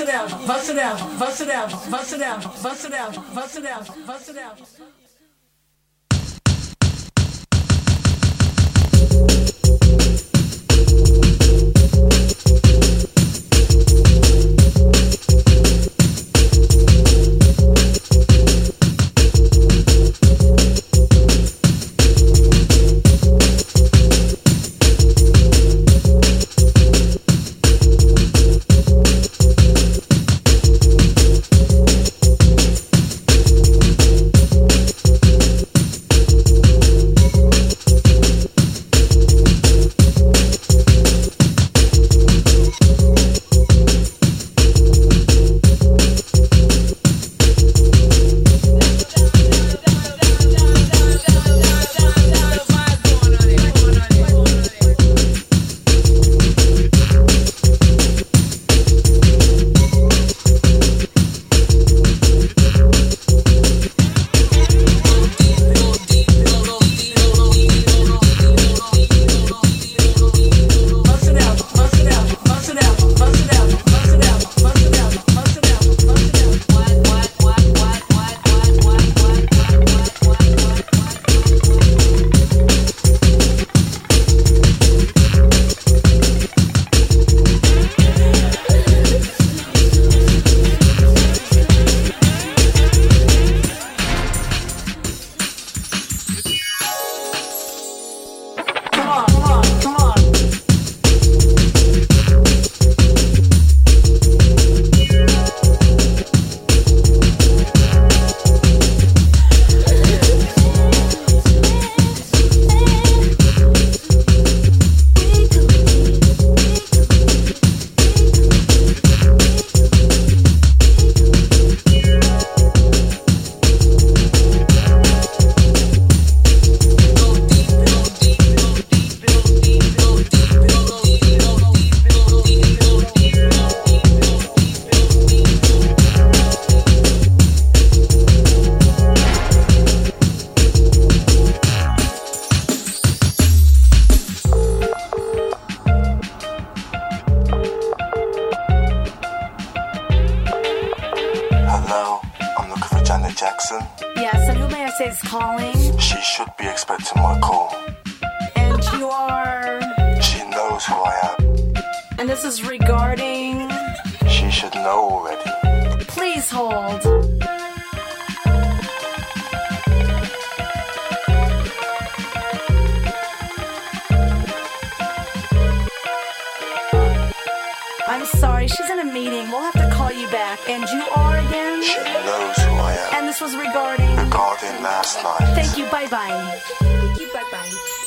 it out, bust it out, bust it out, bust it out, bust it out, bust it out, bust it out. Jackson? Yes, and who may I say is calling? She should be expecting my call. And you are? She knows who I am. And this is regarding? She should know already. Please hold. I'm sorry, she's in a meeting. We'll have to call you back. And you are again? She knows who I am. And this was regarding? Regarding last night. Thank you, bye-bye. Thank you, bye-bye.